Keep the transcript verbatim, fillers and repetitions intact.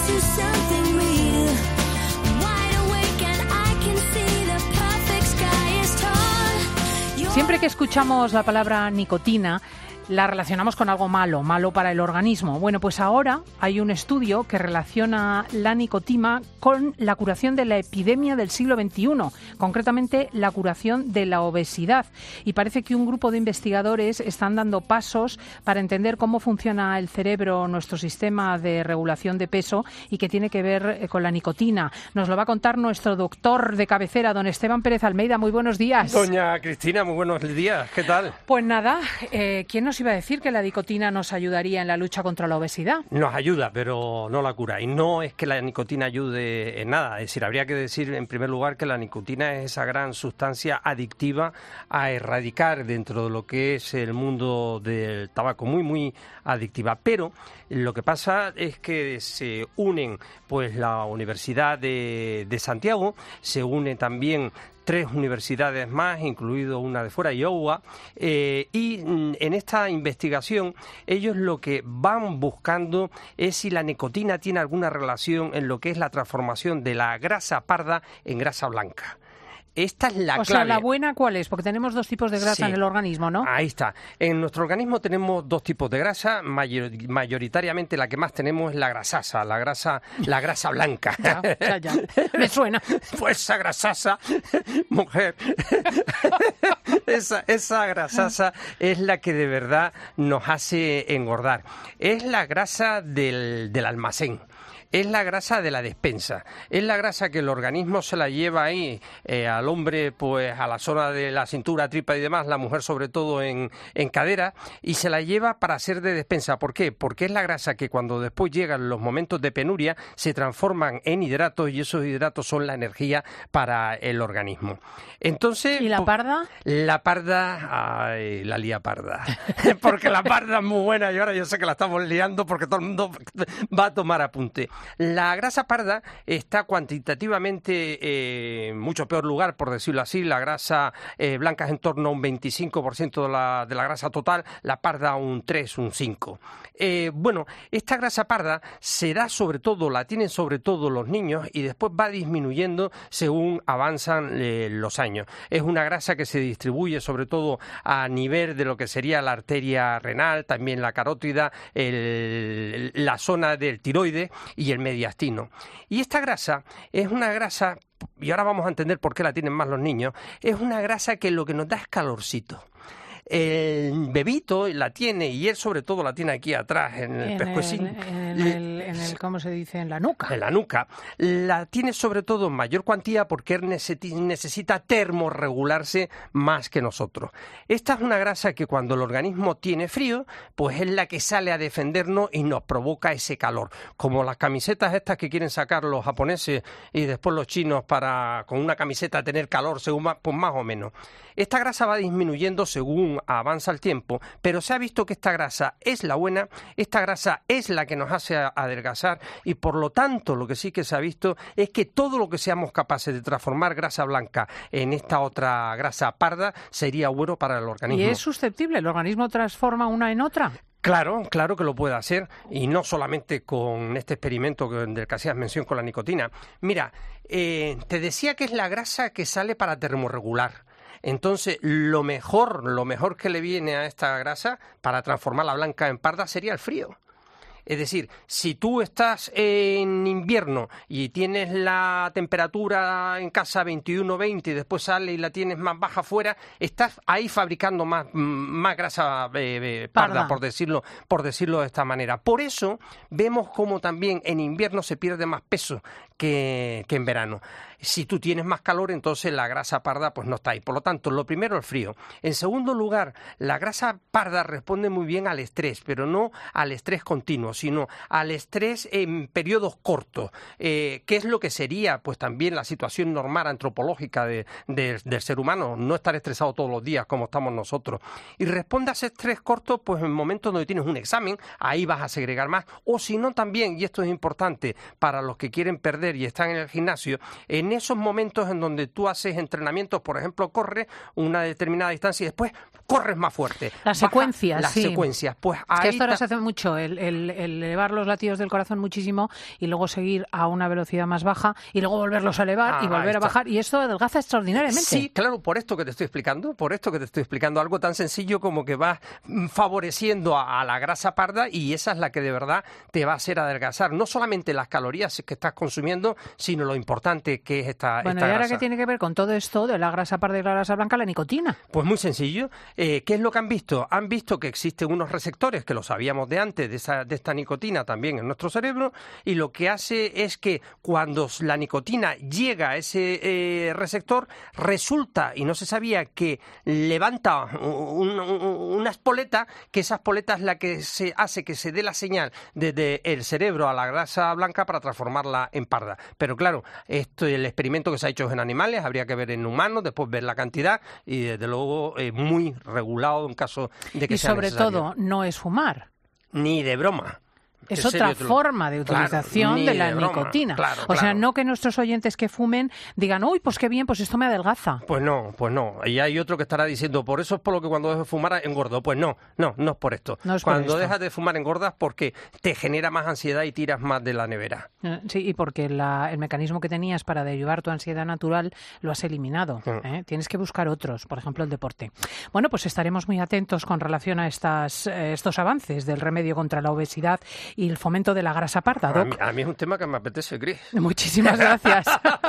Siempre que escuchamos la palabra nicotina, la relacionamos con algo malo, malo para el organismo. Bueno, pues ahora hay un estudio que relaciona la nicotina con la curación de la epidemia del siglo veintiuno, concretamente la curación de la obesidad. Y parece que un grupo de investigadores están dando pasos para entender cómo funciona el cerebro, nuestro sistema de regulación de peso, y que tiene que ver con la nicotina. Nos lo va a contar nuestro doctor de cabecera, don Esteban Pérez Almeida. Muy buenos días. Doña Cristina, muy buenos días. ¿Qué tal? Pues nada, eh, ¿quién nos iba a decir que la nicotina nos ayudaría en la lucha contra la obesidad? Nos ayuda, pero no la cura. Y no es que la nicotina ayude en nada. Es decir, habría que decir en primer lugar que la nicotina es esa gran sustancia adictiva a erradicar dentro de lo que es el mundo del tabaco, muy, muy adictiva. Pero lo que pasa es que se unen pues la Universidad de, de Santiago, se une también tres universidades más, incluido una de fuera, Iowa, eh, y en esta investigación ellos lo que van buscando es si la nicotina tiene alguna relación en lo que es la transformación de la grasa parda en grasa blanca. Esta es la o clave. sea, ¿la buena cuál es? Porque tenemos dos tipos de grasa sí. en el organismo, ¿no? Ahí está. En nuestro organismo tenemos dos tipos de grasa. Mayor, mayoritariamente la que más tenemos es la grasasa, la grasa, la grasa blanca. Ya, ya, ya. Me suena. Pues esa grasasa, mujer, esa, esa grasasa es la que de verdad nos hace engordar. Es la grasa del, del almacén. Es la grasa de la despensa, es la grasa que el organismo se la lleva ahí, eh, al hombre pues a la zona de la cintura, tripa y demás, la mujer sobre todo en, en cadera, y se la lleva para hacer de despensa. ¿Por qué? Porque es la grasa que cuando después llegan los momentos de penuria se transforman en hidratos, y esos hidratos son la energía para el organismo. Entonces, ¿y la parda? La parda, ay, la lía parda, porque la parda es muy buena y ahora yo sé que la estamos liando porque todo el mundo va a tomar apunte. La grasa parda está cuantitativamente eh, en mucho peor lugar, por decirlo así. La grasa eh, blanca es en torno a un veinticinco por ciento de la, de la grasa total, la parda un tres, un cinco. Eh, bueno, esta grasa parda se da sobre todo, la tienen sobre todo los niños, y después va disminuyendo según avanzan eh, los años. Es una grasa que se distribuye sobre todo a nivel de lo que sería la arteria renal, también la carótida, el, la zona del tiroides y el mediastino. Y esta grasa es una grasa, y ahora vamos a entender por qué la tienen más los niños, es una grasa que lo que nos da es calorcito. El bebito la tiene, y él sobre todo la tiene aquí atrás, en el en pescuecín. El, en, el, en el, ¿cómo se dice? En la nuca. En la nuca. La tiene sobre todo en mayor cuantía porque él necesita termorregularse más que nosotros. Esta es una grasa que cuando el organismo tiene frío, pues es la que sale a defendernos y nos provoca ese calor. Como las camisetas estas que quieren sacar los japoneses y después los chinos para con una camiseta tener calor, según pues más o menos. Esta grasa va disminuyendo según avanza el tiempo, pero se ha visto que esta grasa es la buena, esta grasa es la que nos hace adelgazar, y por lo tanto lo que sí que se ha visto es que todo lo que seamos capaces de transformar grasa blanca en esta otra grasa parda sería bueno para el organismo. ¿Y es susceptible? ¿El organismo transforma una en otra? Claro, claro que lo puede hacer, y no solamente con este experimento del que hacías mención con la nicotina. Mira, eh, te decía que es la grasa que sale para termorregular. Entonces, lo mejor, lo mejor que le viene a esta grasa para transformar la blanca en parda sería el frío. Es decir, si tú estás en invierno y tienes la temperatura en casa veintiuno, veinte y después sales y la tienes más baja afuera, estás ahí fabricando más, más grasa eh, parda, parda, por decirlo, por decirlo de esta manera. Por eso vemos cómo también en invierno se pierde más peso que, que en verano. Si tú tienes más calor, entonces la grasa parda pues no está ahí. Por lo tanto, lo primero, el frío. En segundo lugar, la grasa parda responde muy bien al estrés, pero no al estrés continuo, sino al estrés en periodos cortos. Eh, ¿Qué es lo que sería? Pues también la situación normal antropológica de, de, del ser humano, no estar estresado todos los días como estamos nosotros. Y responde a ese estrés corto pues en momentos donde tienes un examen, ahí vas a segregar más. O si no también, y esto es importante para los que quieren perder y están en el gimnasio, en esos momentos en donde tú haces entrenamientos, por ejemplo, corres una determinada distancia y después corres más fuerte. Las secuencias, Las sí. secuencias. Pues es ahí que esto ahora ta... se hace mucho, el, el, el elevar los latidos del corazón muchísimo y luego seguir a una velocidad más baja y luego volverlos a elevar Ah, y volver a bajar. Y esto adelgaza extraordinariamente. Sí, claro, por esto que te estoy explicando, por esto que te estoy explicando, algo tan sencillo como que vas favoreciendo a, a la grasa parda y esa es la que de verdad te va a hacer adelgazar. No solamente las calorías que estás consumiendo, sino lo importante que es esta, Bueno, esta ¿y ahora grasa. qué tiene que ver con todo esto de la grasa parda y la grasa blanca? La nicotina. Pues muy sencillo. Eh, ¿Qué es lo que han visto? Han visto que existen unos receptores, que lo sabíamos de antes, de, esa, de esta nicotina también en nuestro cerebro, y lo que hace es que cuando la nicotina llega a ese eh, receptor, resulta, y no se sabía, que levanta un, un, una espoleta, que esa espoleta es la que se hace que se dé la señal desde el cerebro a la grasa blanca para transformarla en parda. Pero claro, esto, el experimento que se ha hecho es en animales, habría que ver en humanos, después ver la cantidad y desde luego eh, muy regulado en caso de que Y sea sobre necesario. todo, no es fumar. Ni de broma. Es En otra serio te lo- forma de utilización Claro, ni de la de broma. nicotina. Claro, O sea, claro. no que nuestros oyentes que fumen digan, uy, pues qué bien, pues esto me adelgaza. Pues no, pues no. Y hay otro que estará diciendo, por eso es por lo que cuando dejo de fumar engordo. Pues no, no, no es por esto. No es por cuando esto. dejas de fumar engordas porque te genera más ansiedad y tiras más de la nevera. Eh, Sí, y porque la- el mecanismo que tenías para derivar tu ansiedad natural lo has eliminado. Mm. ¿eh? Tienes que buscar otros, por ejemplo, el deporte. Bueno, pues estaremos muy atentos con relación a estas, eh, estos avances del remedio contra la obesidad y el fomento de la grasa parda, A Doc. mí, a mí es un tema que me apetece, Cris. Muchísimas gracias.